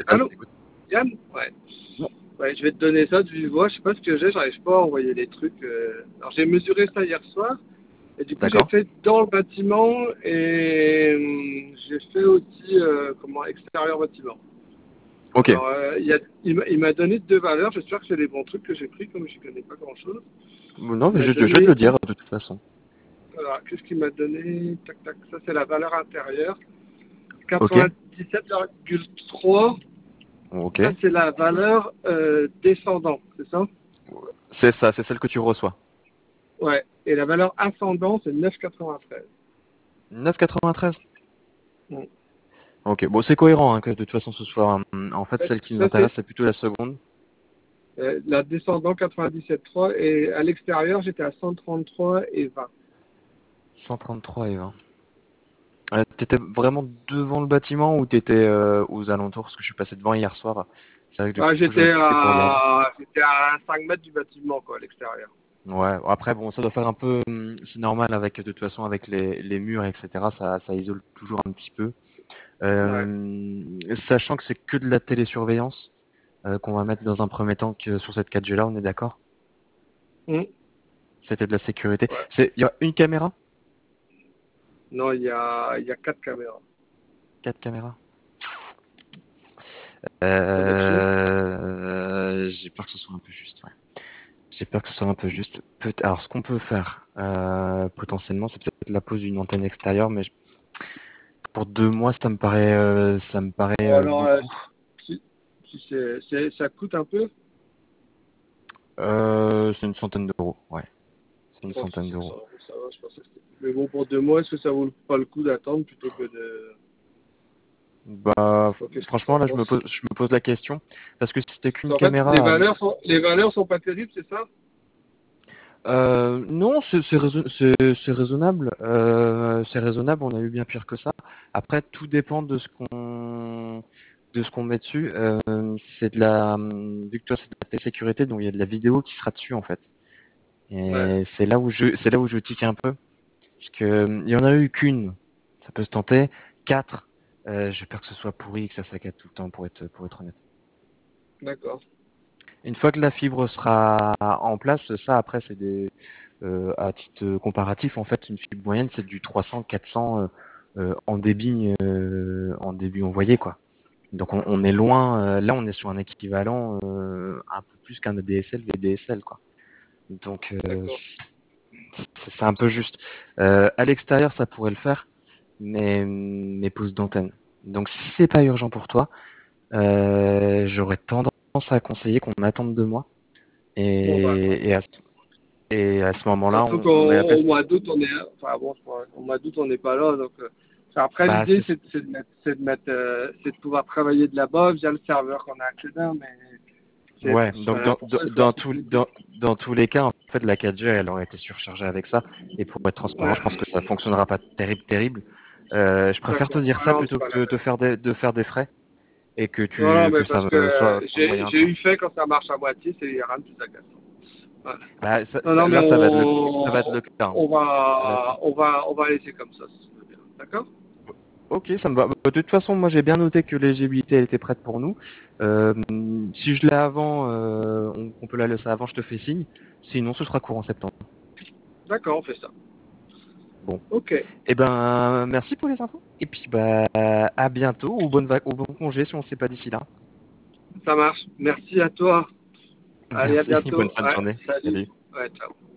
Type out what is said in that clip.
Allô, t'écoute. Yann? Ouais. Ouais. Ouais, je vais te donner ça de vive voix. Je sais pas ce que j'ai, j'arrive pas à envoyer les trucs. Alors j'ai mesuré ça hier soir et du coup j'ai D'accord. fait dans le bâtiment et j'ai fait aussi extérieur bâtiment. Ok. Alors il m'a donné deux valeurs. J'espère que c'est les bons trucs que j'ai pris comme je connais pas grand chose. Non, Il mais m'a je vais te donné le dire de toute façon. alors qu'est-ce qu'il m'a donné? Tac tac. Ça c'est la valeur intérieure. Ok. 97,3. Ok. Ça c'est la valeur descendante, c'est ça? C'est ça, c'est celle que tu reçois. Ouais. Et la valeur ascendante, c'est 9,93. 9,93. Mm. Ok. Bon, c'est cohérent hein, que de toute façon ce soit. En fait, celle qui nous Ça, c'est intéresse, c'est plutôt la seconde. la descendante 97,3 et à l'extérieur, j'étais à 133 et 20. 133 et 20. T'étais vraiment devant le bâtiment ou t'étais aux alentours? Parce que je suis passé devant hier soir. C'est vrai que du Ah, coup, j'aurais cliqué pour regarder. j'étais à 5 mètres du bâtiment, quoi, à l'extérieur. Ouais, après, bon, ça doit faire un peu, c'est normal avec, de toute façon, avec les murs, etc., ça isole toujours un petit peu. Ouais. Sachant que c'est que de la télésurveillance, qu'on va mettre dans un premier temps que sur cette 4G là, on est d'accord? Mm. C'était de la sécurité. Ouais. Il y a une caméra? Non, il y a 4 caméras. 4 caméras? Ça va être chaud. J'ai peur que ce soit un peu juste, ouais. J'ai peur que ce soit un peu juste. Alors, ce qu'on peut faire, potentiellement, c'est peut-être la pose d'une antenne extérieure, mais pour 2 mois, ça me paraît Bon, alors, beaucoup. si ça coûte un peu. C'est une centaine d'euros, ouais. C'est une Oh, si centaine c'est d'euros. 100 euros, ça va, je pensais que c'était. Mais bon, pour 2 mois, est-ce que ça vaut pas le coup d'attendre plutôt que de. Bah, Oh, qu'est-ce que tu franchement, en là, penses? je me pose la question, parce que si c'était qu'une En fait, caméra, les valeurs sont pas terribles, c'est ça? non, c'est raisonnable. C'est raisonnable. On a eu bien pire que ça. Après, tout dépend de ce qu'on met dessus. C'est de la, vu que toi c'est de la sécurité, donc il y a de la vidéo qui sera dessus en fait. Ouais. Et c'est là où je tique un peu, parce que il y en a eu qu'une. Ça peut se tenter. 4. J'ai peur que ce soit pourri, que ça saccade tout le temps, pour être honnête. D'accord. Une fois que la fibre sera en place, ça après c'est des à titre comparatif, en fait, une fibre moyenne, c'est du 300-400 en débit envoyé, quoi. Donc on est loin. Là, on est sur un équivalent un peu plus qu'un ADSL, VDSL, quoi. Donc D'accord. c'est un peu juste. À l'extérieur, ça pourrait le faire, mais pose d'antenne. Donc si c'est pas urgent pour toi, j'aurais tendance à conseiller qu'on attende 2 mois Bon, bah, attends. et, et à, et à ce moment-là, Surtout on met la qu'au place. mois d'août, on est. Enfin, bon, au mois d'août, on n'est pas là. Donc, après, Bah, l'idée, c'est de pouvoir travailler de là-bas via le serveur qu'on a accès dedans, mais ouais, donc pour ça, il faut la sécurité. dans tous les cas, en fait, la 4G, elle aurait été surchargée avec ça. Et pour être transparent, Ouais, je pense que ça fonctionnera pas terrible. Je préfère te d'accord. dire Ah ça non, c'est plutôt pas que la de peine. faire des frais et Non, non, que mais ça parce que soit moyen, j'ai quoi. eu fait quand ça marche à moitié, c'est rien de plus agaçant. Ouais. Bah, Non, non, mais là, ça va être le cas, hein. on va laisser comme ça, si tu veux bien. D'accord? Ok, ça me va. Bah, de toute façon, moi, j'ai bien noté que l'éligibilité, elle était prête pour nous. Euh, Si je l'ai avant, on peut la laisser avant, je te fais signe. Sinon, ce sera courant septembre. D'accord, on fait ça. Bon. Ok, Eh ben, merci pour les infos. Et puis, bah, à bientôt ou bon congé si on ne sait pas d'ici là. ça marche. Merci à toi. Allez, à Merci, bonne bientôt. fin de Ouais, journée. salut. Salut. Ouais, ciao.